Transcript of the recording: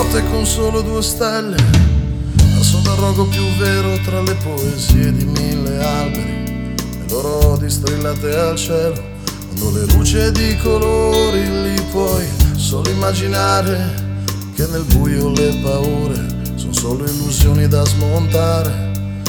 notte con solo 2 stelle, al soprarrogo più vero tra le poesie di 1000 alberi, le loro odi strillate al cielo, quando le luci ed i colori li puoi solo immaginare, che nel buio le paure sono solo illusioni da smontare.